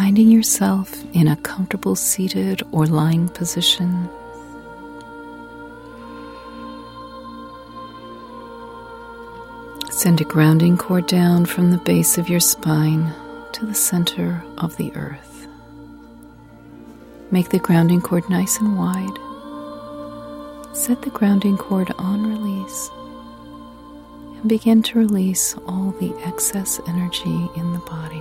finding yourself in a comfortable seated or lying position. Send a grounding cord down from the base of your spine to the center of the earth. Make the grounding cord nice and wide. Set the grounding cord on release and begin to release all the excess energy in the body.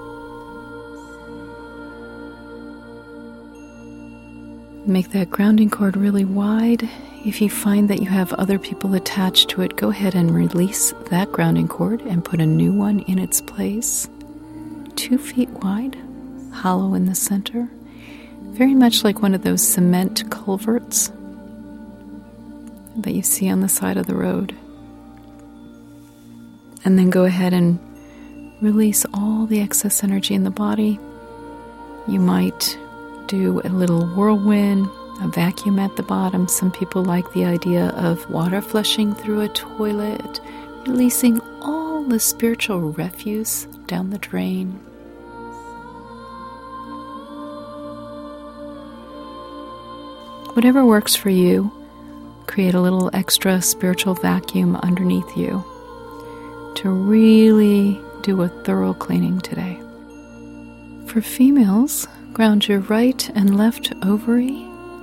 Make that grounding cord really wide. If you find that you have other people attached to it, go ahead and release that grounding cord and put a new one in its place. 2 feet wide, hollow in the center, very much like one of those cement culverts that you see on the side of the road. And then go ahead and release all the excess energy in the body. You might do a little whirlwind, a vacuum at the bottom. Some people like the idea of water flushing through a toilet, releasing all the spiritual refuse down the drain. Whatever works for you, create a little extra spiritual vacuum underneath you to really do a thorough cleaning today. For females, ground your right and left ovary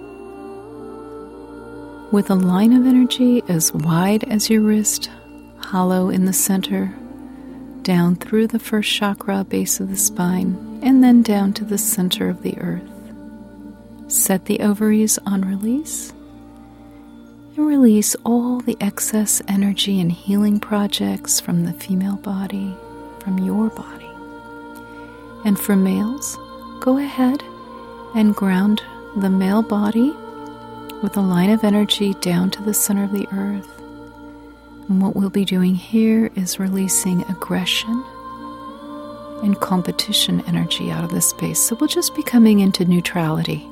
with a line of energy as wide as your wrist, hollow in the center, down through the first chakra, base of the spine, and then down to the center of the earth. Set the ovaries on release and release all the excess energy and healing projects from the female body, from your body. And for males, go ahead and ground the male body with a line of energy down to the center of the earth. And what we'll be doing here is releasing aggression and competition energy out of this space. So we'll just be coming into neutrality.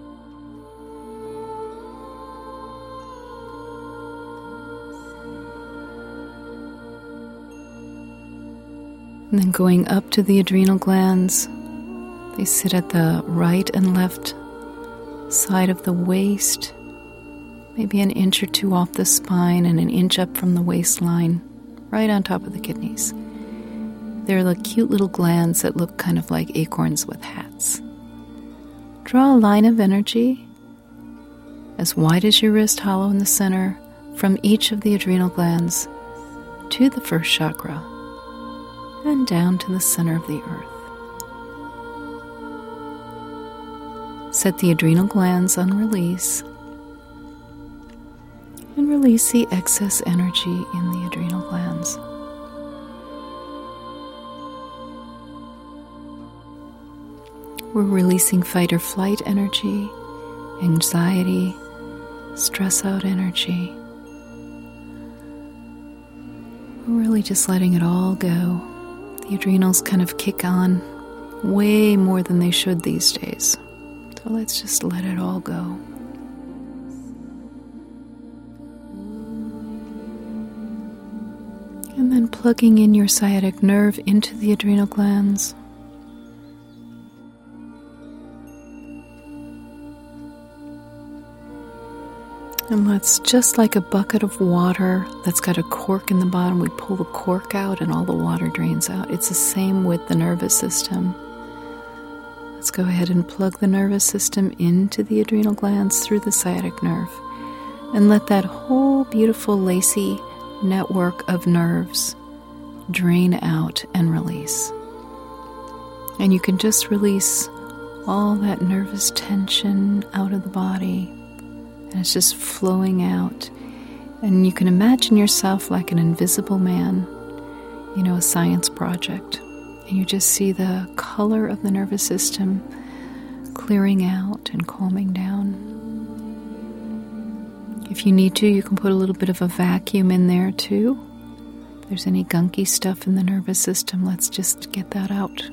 And then going up to the adrenal glands. They sit at the right and left side of the waist, maybe an inch or two off the spine and an inch up from the waistline, right on top of the kidneys. They're the cute little glands that look kind of like acorns with hats. Draw a line of energy as wide as your wrist, hollow in the center, from each of the adrenal glands to the first chakra and down to the center of the earth. Set the adrenal glands on release and release the excess energy in the adrenal glands. We're releasing fight or flight energy, anxiety, stress out energy. We're really just letting it all go. The adrenals kind of kick on way more than they should these days. So let's just let it all go. And then plugging in your sciatic nerve into the adrenal glands. And let's, just like a bucket of water that's got a cork in the bottom, we pull the cork out and all the water drains out. It's the same with the nervous system. Let's go ahead and plug the nervous system into the adrenal glands through the sciatic nerve. And let that whole beautiful lacy network of nerves drain out and release. And you can just release all that nervous tension out of the body. And it's just flowing out. And you can imagine yourself like an invisible man, a science project. And you just see the color of the nervous system clearing out and calming down. If you need to, you can put a little bit of a vacuum in there too. If there's any gunky stuff in the nervous system, let's just get that out.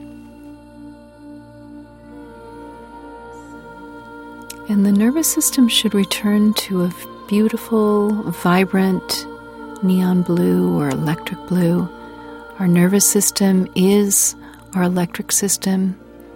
And the nervous system should return to a beautiful, vibrant neon blue or electric blue. Our nervous system is our electric system.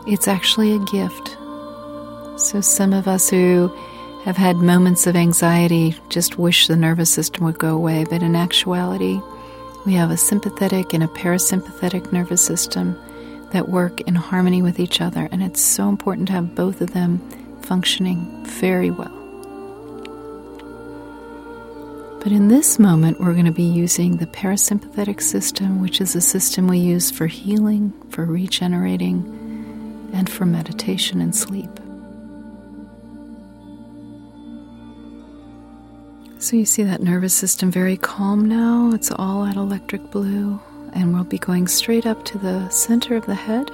It's actually a gift. So some of us who have had moments of anxiety just wish the nervous system would go away, but in actuality, we have a sympathetic and a parasympathetic nervous system that work in harmony with each other, and it's so important to have both of them functioning very well. But in this moment, we're going to be using the parasympathetic system, which is a system we use for healing, for regenerating, and for meditation and sleep. So you see that nervous system very calm now. It's all at electric blue. And we'll be going straight up to the center of the head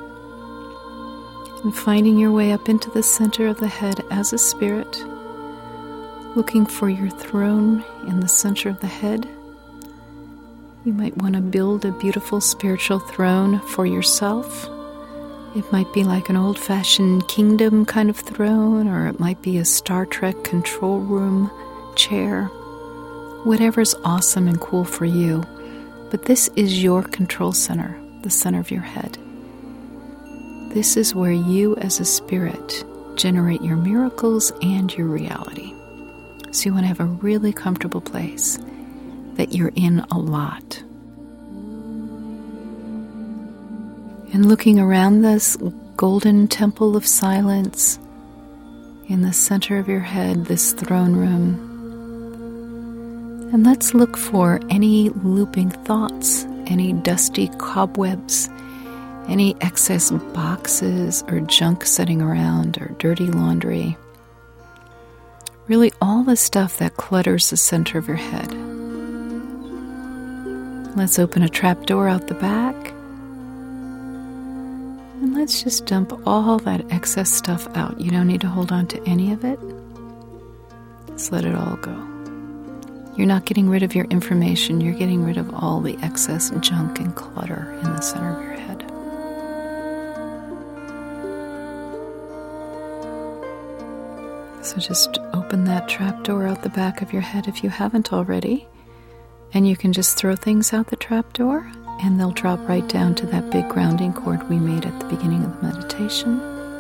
and finding your way up into the center of the head as a spirit, looking for your throne in the center of the head. You might want to build a beautiful spiritual throne for yourself. It might be like an old-fashioned kingdom kind of throne, or it might be a Star Trek control room chair. Whatever's awesome and cool for you. But this is your control center, the center of your head. This is where you as a spirit generate your miracles and your reality. So you want to have a really comfortable place that you're in a lot. And looking around this golden temple of silence in the center of your head, this throne room. And let's look for any looping thoughts, any dusty cobwebs, any excess boxes or junk sitting around or dirty laundry. Really all the stuff that clutters the center of your head. Let's open a trap door out the back. And let's just dump all that excess stuff out. You don't need to hold on to any of it. Just let it all go. You're not getting rid of your information. You're getting rid of all the excess junk and clutter in the center of your head. So just open that trap door out the back of your head if you haven't already. And you can just throw things out the trap door and they'll drop right down to that big grounding cord we made at the beginning of the meditation.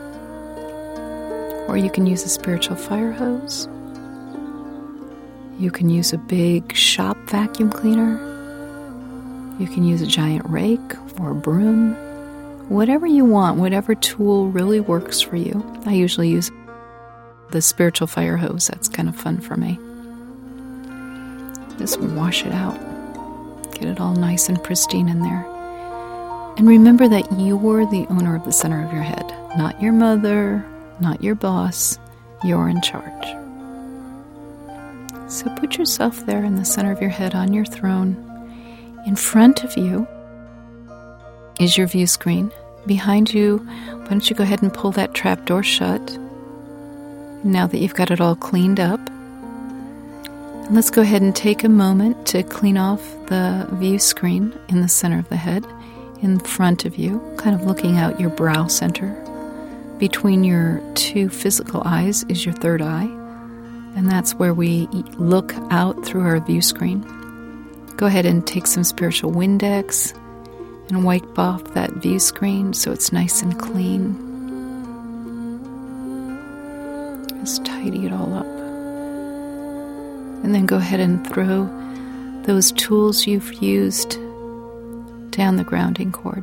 Or you can use a spiritual fire hose. You can use a big shop vacuum cleaner. You can use a giant rake or a broom. Whatever you want, whatever tool really works for you. I usually use the spiritual fire hose. That's kind of fun for me. Just wash it out. Get it all nice and pristine in there. And remember that you're the owner of the center of your head. Not your mother, not your boss. You're in charge. So put yourself there in the center of your head on your throne. In front of you is your view screen. Behind you, why don't you go ahead and pull that trap door shut now that you've got it all cleaned up. And let's go ahead and take a moment to clean off the view screen in the center of the head, in front of you, kind of looking out your brow center. Between your two physical eyes is your third eye. And that's where we look out through our view screen. Go ahead and take some spiritual Windex and wipe off that view screen so it's nice and clean. Just tidy it all up. And then go ahead and throw those tools you've used down the grounding cord.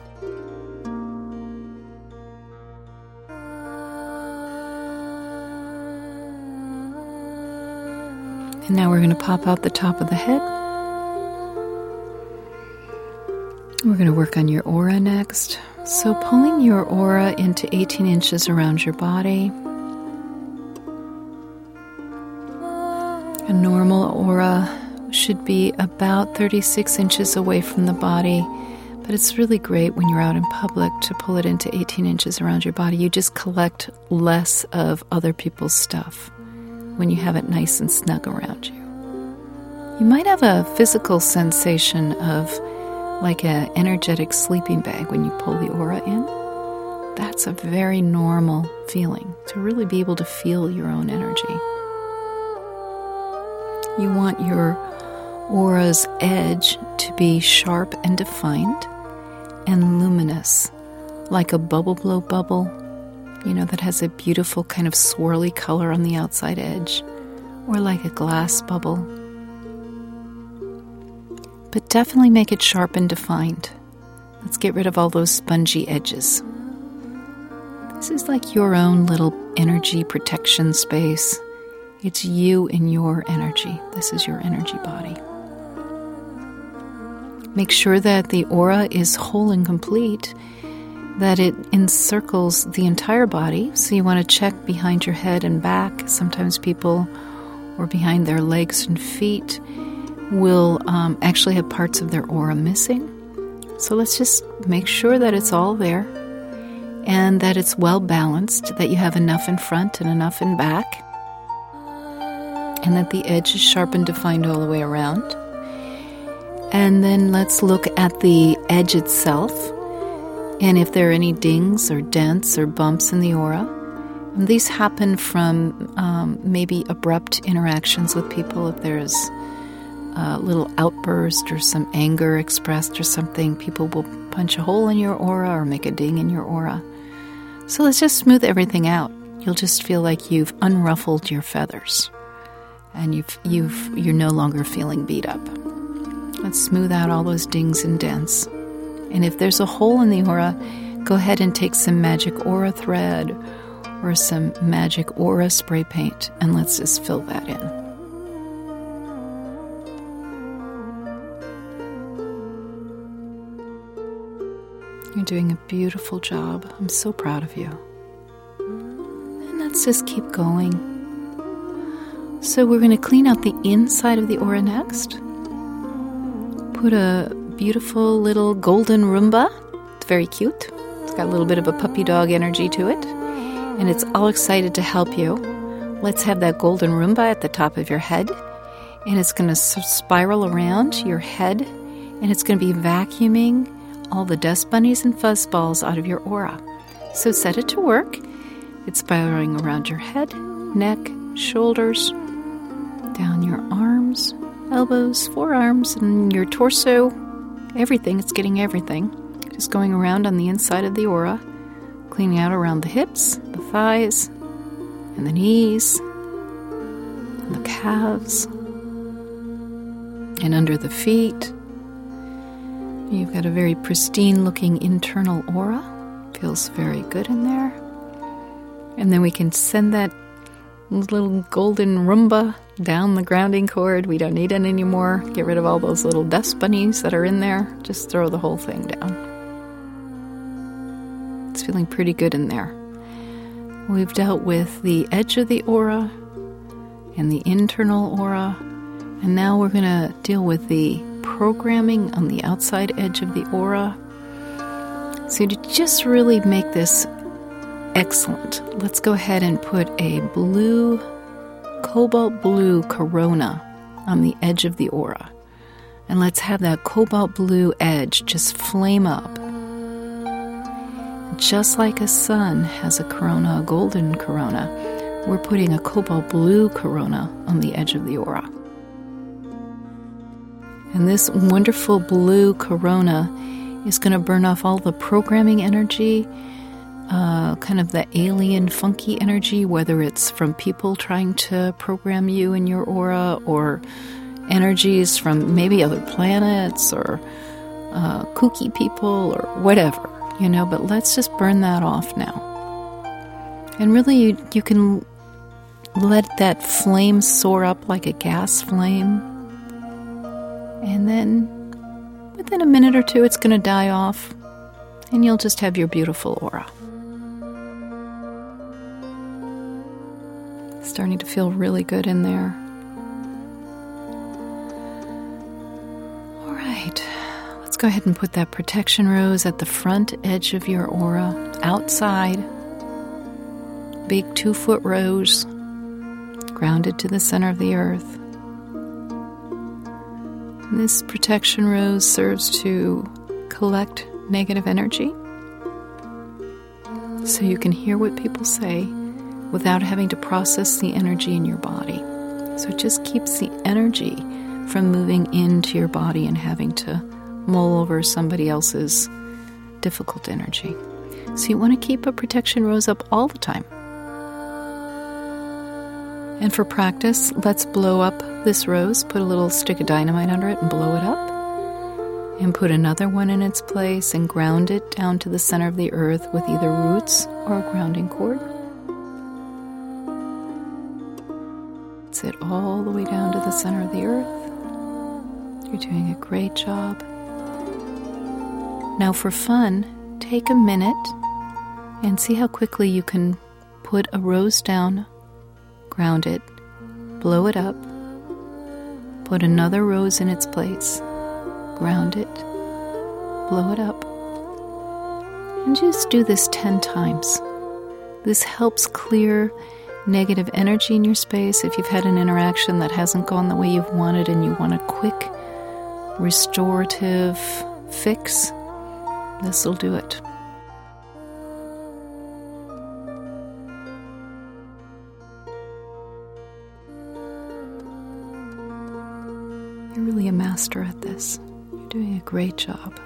And now we're going to pop out the top of the head. We're going to work on your aura next. So pulling your aura into 18 inches around your body. A normal aura should be about 36 inches away from the body, but it's really great when you're out in public to pull it into 18 inches around your body. You just collect less of other people's stuff when you have it nice and snug around you. You might have a physical sensation of like an energetic sleeping bag when you pull the aura in. That's a very normal feeling, to really be able to feel your own energy. You want your aura's edge to be sharp and defined and luminous, like a bubble blow bubble, that has a beautiful kind of swirly color on the outside edge, or like a glass bubble. But definitely make it sharp and defined. Let's get rid of all those spongy edges. This is like your own little energy protection space. It's you and your energy. This is your energy body. Make sure that the aura is whole and complete, that it encircles the entire body. So you want to check behind your head and back. Sometimes people, or behind their legs and feet, will actually have parts of their aura missing. So let's just make sure that it's all there and that it's well balanced, that you have enough in front and enough in back, and that the edge is sharp and defined all the way around. And then let's look at the edge itself, and if there are any dings or dents or bumps in the aura. And these happen from maybe abrupt interactions with people. If there's a little outburst or some anger expressed or something, people will punch a hole in your aura or make a ding in your aura. So let's just smooth everything out. You'll just feel like you've unruffled your feathers, and you're no longer feeling beat up. Let's smooth out all those dings and dents. And if there's a hole in the aura, go ahead and take some magic aura thread or some magic aura spray paint, and let's just fill that in. You're doing a beautiful job. I'm so proud of you. And let's just keep going. So we're going to clean out the inside of the aura next. Put a beautiful little golden Roomba. It's very cute. It's got a little bit of a puppy dog energy to it. And it's all excited to help you. Let's have that golden Roomba at the top of your head. And it's going to spiral around your head. And it's going to be vacuuming all the dust bunnies and fuzz balls out of your aura. So set it to work. It's spiraling around your head, neck, shoulders, down your arms, elbows, forearms, and your torso. Everything. It's getting everything. Just going around on the inside of the aura, cleaning out around the hips, the thighs, and the knees, and the calves, and under the feet. You've got a very pristine-looking internal aura. Feels very good in there. And then we can send that little golden Roomba down the grounding cord. We don't need it anymore. Get rid of all those little dust bunnies that are in there. Just throw the whole thing down. It's feeling pretty good in there. We've dealt with the edge of the aura and the internal aura. And now we're going to deal with the programming on the outside edge of the aura. So to just really make this excellent, let's go ahead and put a blue, cobalt blue corona on the edge of the aura. And let's have that cobalt blue edge just flame up. Just like a sun has a corona, a golden corona, we're putting a cobalt blue corona on the edge of the aura. And this wonderful blue corona is going to burn off all the programming energy, kind of the alien funky energy, whether it's from people trying to program you in your aura, or energies from maybe other planets, or kooky people, or whatever, but let's just burn that off now. And really you can let that flame soar up like a gas flame. And then within a minute or two, it's going to die off, and you'll just have your beautiful aura. Starting to feel really good in there. All right, let's go ahead and put that protection rose at the front edge of your aura, outside. Big 2-foot rose, grounded to the center of the earth. This protection rose serves to collect negative energy, so you can hear what people say without having to process the energy in your body. So it just keeps the energy from moving into your body and having to mull over somebody else's difficult energy. So you want to keep a protection rose up all the time. And for practice, let's blow up this rose, put a little stick of dynamite under it and blow it up. And put another one in its place and ground it down to the center of the earth with either roots or a grounding cord. Sit all the way down to the center of the earth. You're doing a great job. Now for fun, take a minute and see how quickly you can put a rose down, ground it, blow it up, put another rose in its place, ground it, blow it up, and just do this 10 times. This helps clear negative energy in your space. If you've had an interaction that hasn't gone the way you've wanted and you want a quick restorative fix, this will do it. You're really a master at this. You're doing a great job.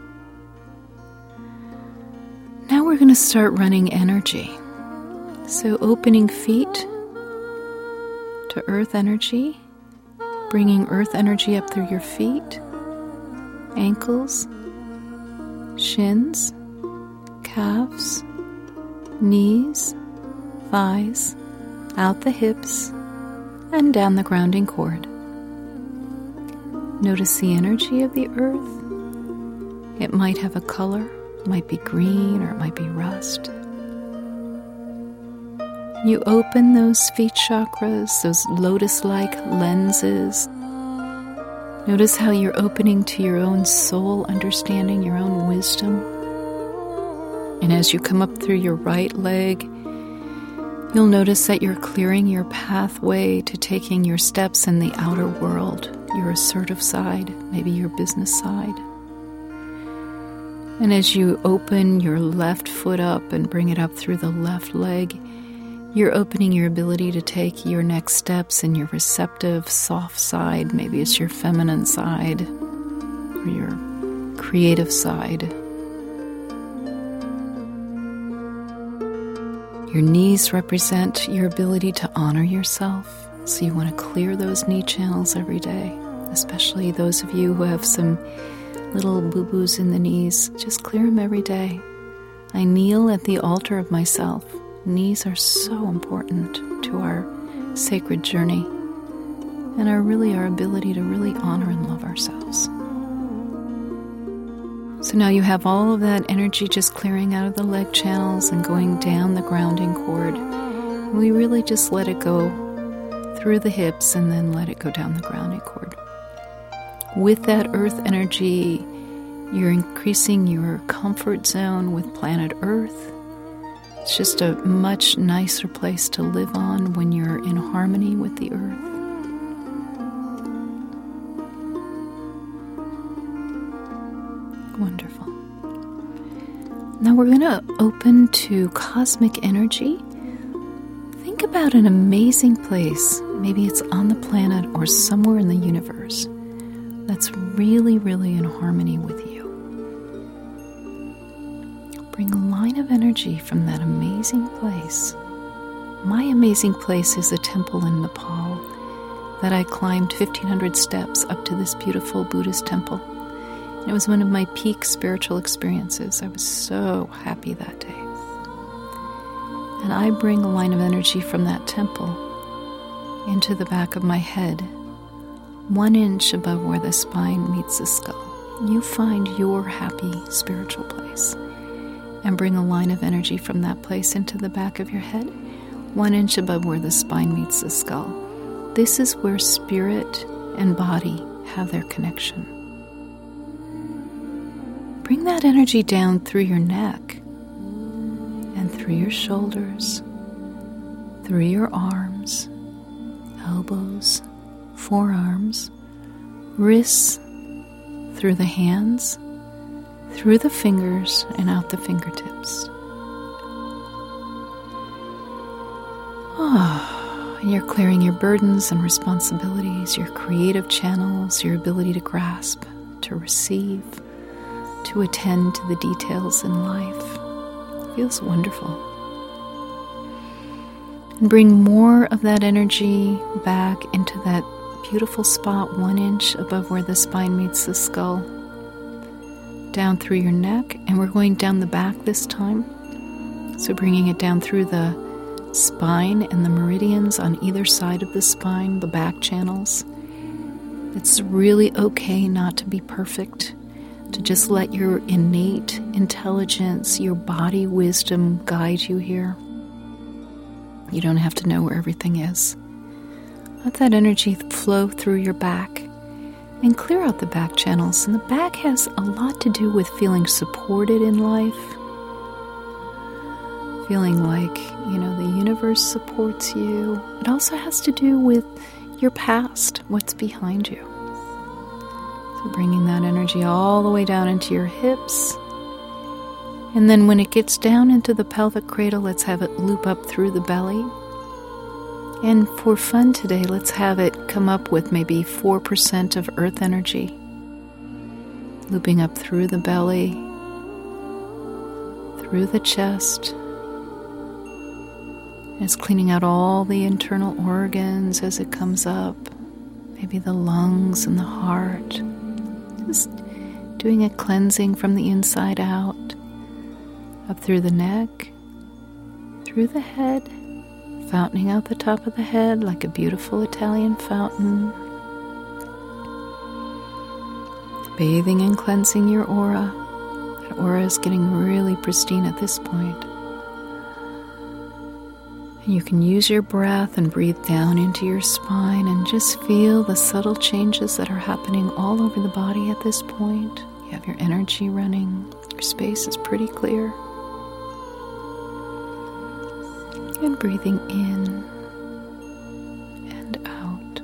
Now we're going to start running energy. So opening feet to earth energy, bringing earth energy up through your feet, ankles, shins, calves, knees, thighs, out the hips, and down the grounding cord. Notice the energy of the earth. It might have a color, it might be green or it might be rust. You open those feet chakras, those lotus-like lenses. Notice how you're opening to your own soul understanding, your own wisdom. And as you come up through your right leg, you'll notice that you're clearing your pathway to taking your steps in the outer world, your assertive side, maybe your business side. And as you open your left foot up and bring it up through the left leg, you're opening your ability to take your next steps in your receptive, soft side. Maybe it's your feminine side or your creative side. Your knees represent your ability to honor yourself. So you want to clear those knee channels every day, especially those of you who have some little boo-boos in the knees. Just clear them every day. I kneel at the altar of myself. Knees are so important to our sacred journey and our ability to really honor and love ourselves. So now you have all of that energy just clearing out of the leg channels and going down the grounding cord. We really just let it go through the hips and then let it go down the grounding cord. With that earth energy, you're increasing your comfort zone with planet Earth. It's just a much nicer place to live on when you're in harmony with the earth. Wonderful. Now we're going to open to cosmic energy. Think about an amazing place, maybe it's on the planet or somewhere in the universe, that's really, really in harmony with you. Bring a line of energy from that amazing place. My amazing place is a temple in Nepal that I climbed 1,500 steps up to this beautiful Buddhist temple. And it was one of my peak spiritual experiences. I was so happy that day. And I bring a line of energy from that temple into the back of my head, 1 inch above where the spine meets the skull. You find your happy spiritual place. And bring a line of energy from that place into the back of your head, 1 inch above where the spine meets the skull. This is where spirit and body have their connection. Bring that energy down through your neck and through your shoulders, through your arms, elbows, forearms, wrists, through the hands, through the fingers and out the fingertips. And you're clearing your burdens and responsibilities, your creative channels, your ability to grasp, to receive, to attend to the details in life. Feels wonderful. And bring more of that energy back into that beautiful spot 1 inch above where the spine meets the skull. Down through your neck, and we're going down the back this time. So bringing it down through the spine and the meridians on either side of the spine, the back channels. It's really okay not to be perfect, to just let your innate intelligence, your body wisdom guide you here. You don't have to know where everything is. Let that energy flow through your back and clear out the back channels. And the back has a lot to do with feeling supported in life, feeling like, the universe supports you. It also has to do with your past, what's behind you. So bringing that energy all the way down into your hips. And then when it gets down into the pelvic cradle, let's have it loop up through the belly. And for fun today, let's have it come up with maybe 4% of earth energy. Looping up through the belly, through the chest. And it's cleaning out all the internal organs as it comes up. Maybe the lungs and the heart. Just doing a cleansing from the inside out. Up through the neck, through the head, fountaining out the top of the head like a beautiful Italian fountain. Bathing and cleansing your aura. That aura is getting really pristine at this point. And you can use your breath and breathe down into your spine and just feel the subtle changes that are happening all over the body at this point. You have your energy running. Your space is pretty clear. And breathing in and out.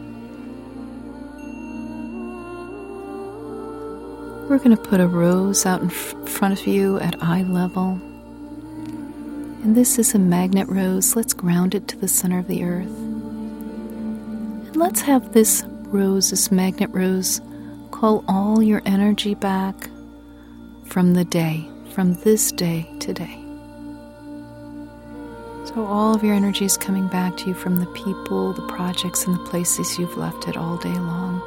We're going to put a rose out in front of you at eye level. And this is a magnet rose. Let's ground it to the center of the earth. And let's have this rose, this magnet rose, call all your energy back from the day, from this day today. So all of your energy is coming back to you from the people, the projects, and the places you've left it all day long.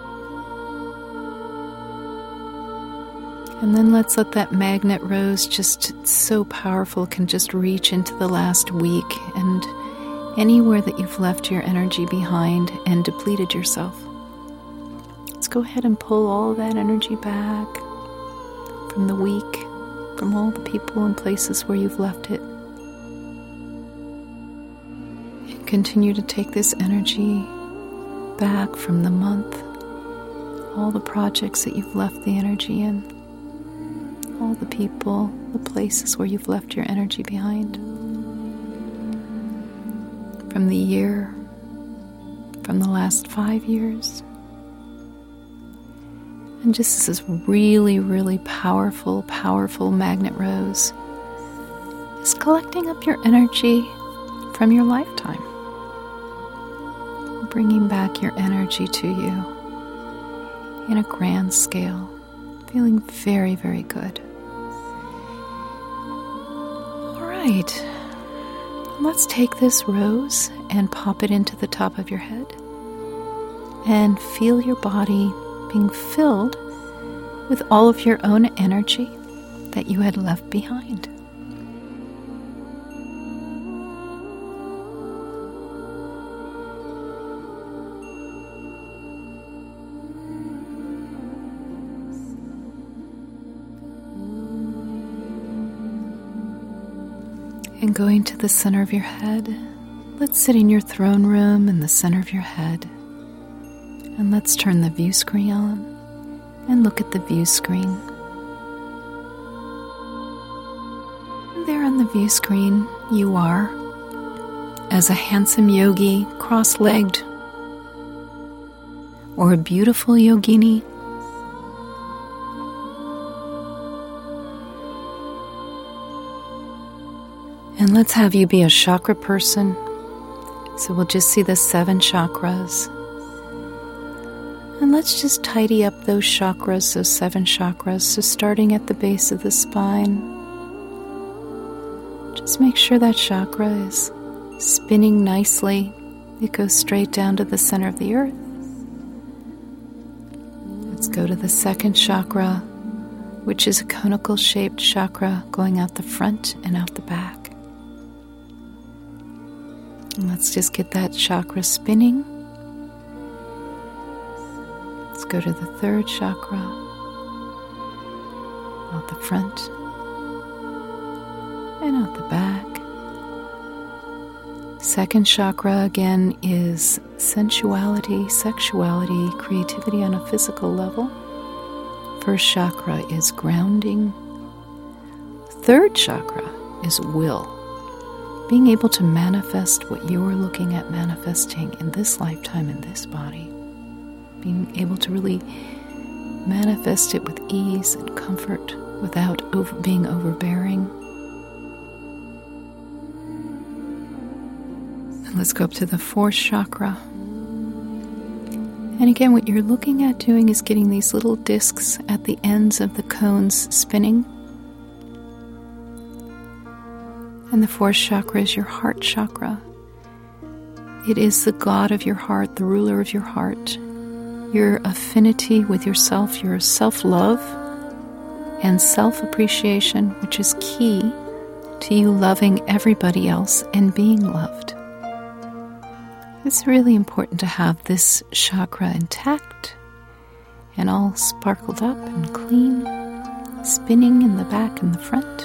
And then let's let that magnet rose, just so powerful, can just reach into the last week and anywhere that you've left your energy behind and depleted yourself. Let's go ahead and pull all that energy back from the week, from all the people and places where you've left it. And continue to take this energy back from the month, all the projects that you've left the energy in, all the people, the places where you've left your energy behind. From the year, from the last 5 years. And just this really, really powerful, powerful magnet rose is collecting up your energy from your lifetime. Bringing back your energy to you in a grand scale. Feeling very, very good. Alright, let's take this rose and pop it into the top of your head and feel your body being filled with all of your own energy that you had left behind. And going to the center of your head, let's sit in your throne room in the center of your head. And let's turn the view screen on and look at the view screen. And there on the view screen you are, as a handsome yogi, cross-legged, or a beautiful yogini. And let's have you be a chakra person. So we'll just see the 7 chakras. And let's just tidy up those chakras, those 7 chakras. So starting at the base of the spine, Just make sure that chakra is spinning nicely. It goes straight down to the center of the earth. Let's go to the second chakra, which is a conical shaped chakra going out the front and out the back. And let's just get that chakra spinning. Let's go to the third chakra, out the front and out the back. Second chakra again is sensuality, sexuality, creativity on a physical level. First chakra is grounding. Third chakra is will. Being able to manifest what you're looking at manifesting in this lifetime, in this body. Being able to really manifest it with ease and comfort without being overbearing. And let's go up to the fourth chakra. And again, what you're looking at doing is getting these little discs at the ends of the cones spinning. And the fourth chakra is your heart chakra. It is the God of your heart, the ruler of your heart. Your affinity with yourself, your self-love and self-appreciation, which is key to you loving everybody else and being loved. It's really important to have this chakra intact and all sparkled up and clean, spinning in the back and the front.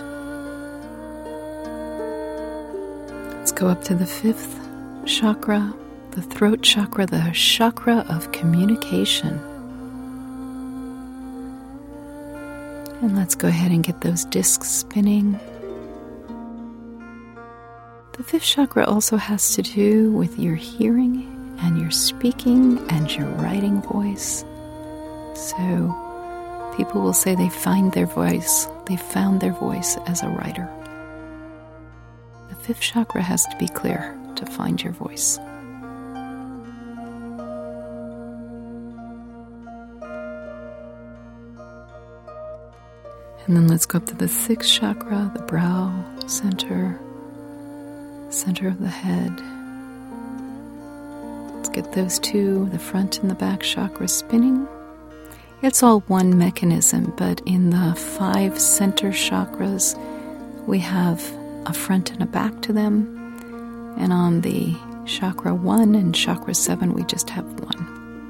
Let's go up to the fifth chakra, the throat chakra, the chakra of communication. And let's go ahead and get those discs spinning. The fifth chakra also has to do with your hearing and your speaking and your writing voice. So people will say they found their voice as a writer. The fifth chakra has to be clear to find your voice. And then let's go up to the sixth chakra, the brow center of the head. Let's get those two, the front and the back chakras spinning. It's all one mechanism, but in the 5 center chakras, we have a front and a back to them. And on the chakra 1 and chakra 7, we just have one.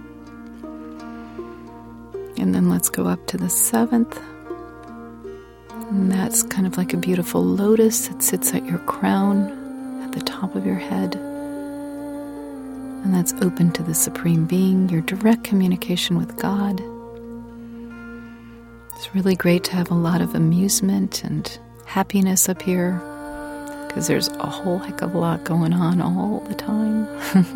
And then let's go up to the 7th. And that's kind of like a beautiful lotus that sits at your crown, at the top of your head. And that's open to the Supreme Being, your direct communication with God. It's really great to have a lot of amusement and happiness up here, because there's a whole heck of a lot going on all the time.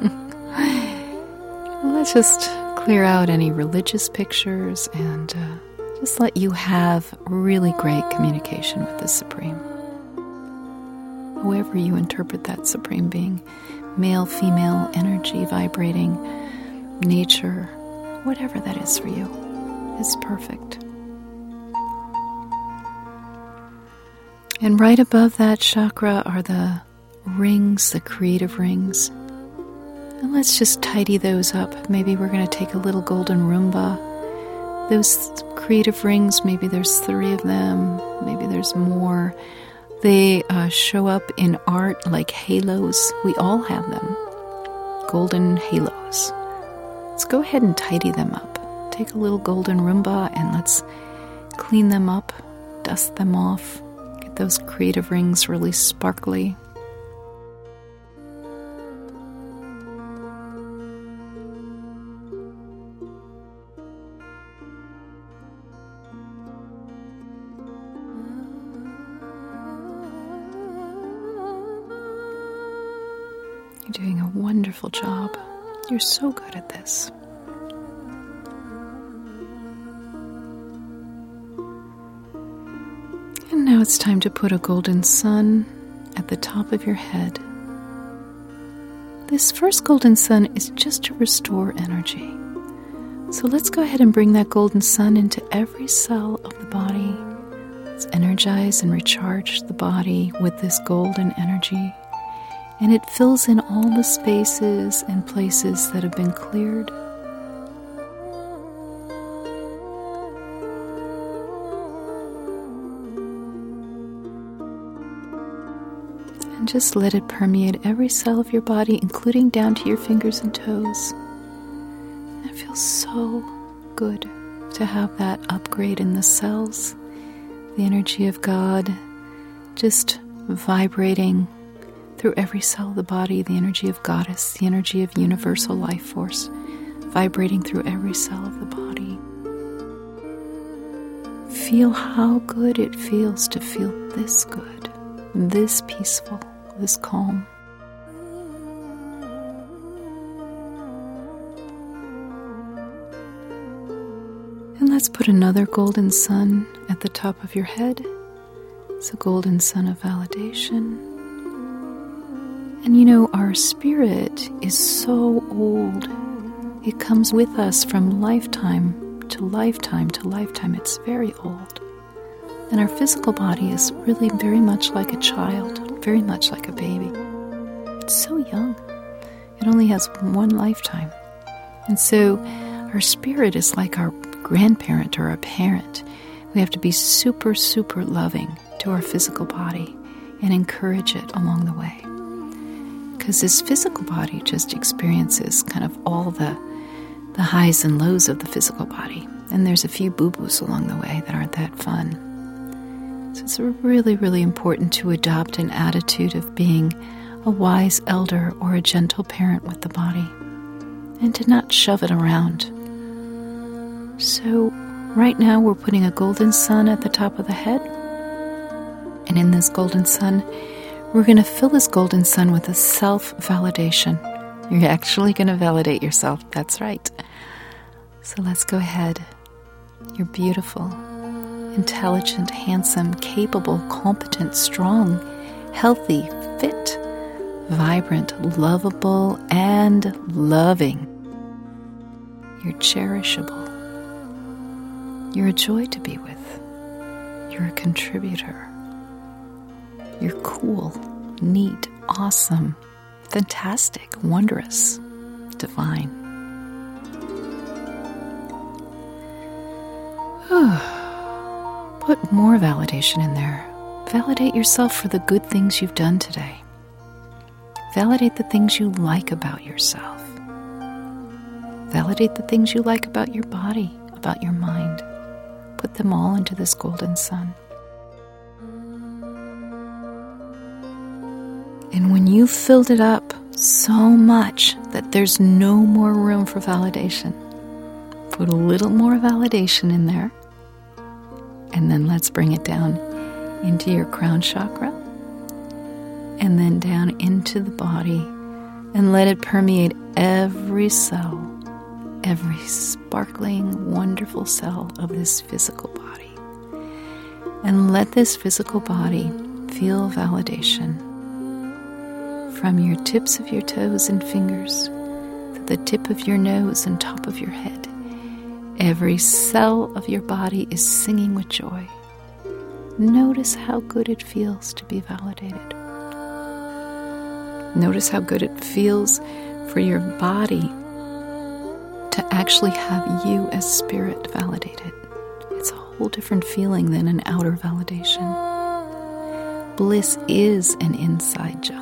Let's just clear out any religious pictures and just let you have really great communication with the Supreme. However you interpret that Supreme Being, male, female, energy, vibrating, nature, whatever that is for you, is perfect. And right above that chakra are the rings, the creative rings. And let's just tidy those up. Maybe we're going to take a little golden Roomba. Those creative rings, maybe there's 3 of them, maybe there's more. They show up in art like halos. We all have them. Golden halos. Let's go ahead and tidy them up. Take a little golden Roomba and let's clean them up, dust them off. Those creative rings really sparkly. You're doing a wonderful job. You're so good at this. And now it's time to put a golden sun at the top of your head. This first golden sun is just to restore energy. So let's go ahead and bring that golden sun into every cell of the body, Let's energize and recharge the body with this golden energy. And it fills in all the spaces and places that have been cleared. And just let it permeate every cell of your body, including down to your fingers and toes. It feels so good to have that upgrade in the cells, the energy of God just vibrating through every cell of the body, the energy of Goddess, the energy of universal life force, vibrating through every cell of the body. Feel how good it feels to feel this good, this peaceful, this calm. And let's put another golden sun at the top of your head. It's a golden sun of validation. And you know, our spirit is so old. It comes with us from lifetime to lifetime to lifetime. It's very old. And our physical body is really very much like a child, very much like a baby. It's so young. It only has one lifetime. And so our spirit is like our grandparent or a parent. We have to be super, super loving to our physical body and encourage it along the way. Because this physical body just experiences kind of all the highs and lows of the physical body. And there's a few boo-boos along the way that aren't that fun. So it's really, really important to adopt an attitude of being a wise elder or a gentle parent with the body and to not shove it around. So right now we're putting a golden sun at the top of the head. And in this golden sun, we're going to fill this golden sun with a self-validation. You're actually going to validate yourself. That's right. So let's go ahead. You're beautiful, intelligent, handsome, capable, competent, strong, healthy, fit, vibrant, lovable, and loving. You're cherishable. You're a joy to be with. You're a contributor. You're cool, neat, awesome, fantastic, wondrous, divine. Put more validation in there. Validate yourself for the good things you've done today. Validate the things you like about yourself. Validate the things you like about your body, about your mind. Put them all into this golden sun. And when you've filled it up so much that there's no more room for validation, put a little more validation in there. And then let's bring it down into your crown chakra. And then down into the body. And let it permeate every cell, every sparkling, wonderful cell of this physical body. And let this physical body feel validation. From your tips of your toes and fingers to the tip of your nose and top of your head, every cell of your body is singing with joy. Notice how good it feels to be validated. Notice how good it feels for your body to actually have you as spirit validated. It's a whole different feeling than an outer validation. Bliss is an inside job.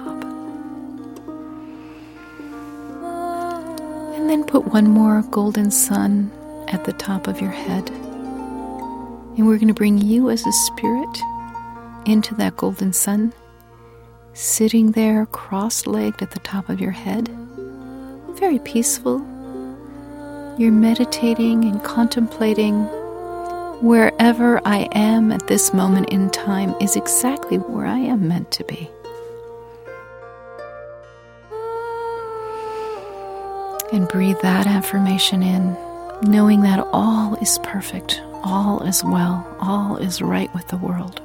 And then put one more golden sun at the top of your head. And we're going to bring you as a spirit into that golden sun, sitting there cross-legged at the top of your head, very peaceful. You're meditating and contemplating wherever I am at this moment in time is exactly where I am meant to be. And breathe that affirmation in, knowing that all is perfect, all is well, all is right with the world.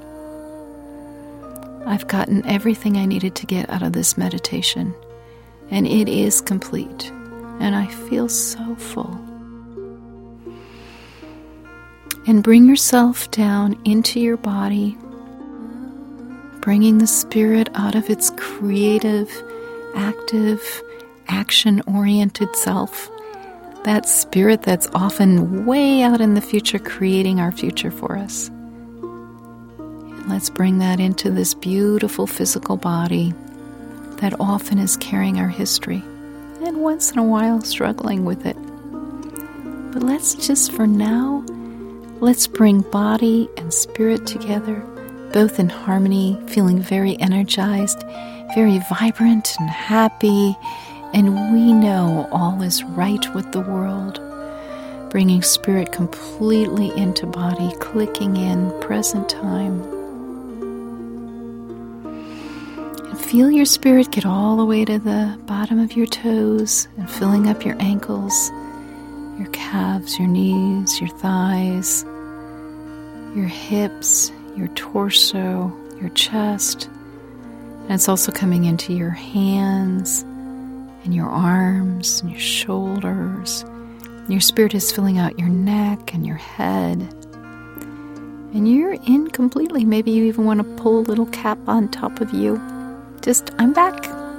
I've gotten everything I needed to get out of this meditation, and it is complete, and I feel so full. And bring yourself down into your body, bringing the spirit out of its creative, active, action-oriented self. That spirit that's often way out in the future, creating our future for us. And let's bring that into this beautiful physical body that often is carrying our history, and once in a while struggling with it. But let's just, for now, let's bring body and spirit together, both in harmony, feeling very energized, very vibrant and happy, and we know all is right with the world. Bringing spirit completely into body, clicking in present time. And feel your spirit get all the way to the bottom of your toes and filling up your ankles, your calves, your knees, your thighs, your hips, your torso, your chest. And it's also coming into your hands and your arms and your shoulders. Your spirit is filling out your neck and your head. And you're in completely. Maybe you even want to pull a little cap on top of you. Just, I'm back.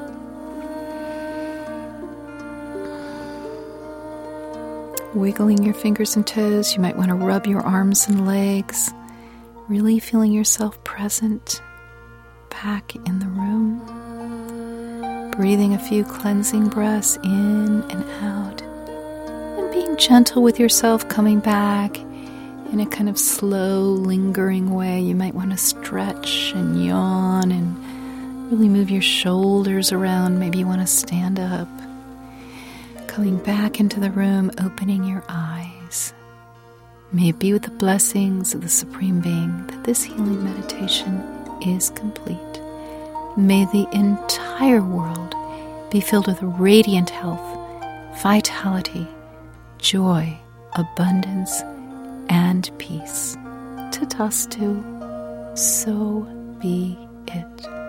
Wiggling your fingers and toes. You might want to rub your arms and legs. Really feeling yourself present back in the room. Breathing a few cleansing breaths in and out. And being gentle with yourself, coming back in a kind of slow, lingering way. You might want to stretch and yawn and really move your shoulders around. Maybe you want to stand up. Coming back into the room, opening your eyes. May it be with the blessings of the Supreme Being that this healing meditation is complete. May the entire world be filled with radiant health, vitality, joy, abundance, and peace. Tatastu, so be it.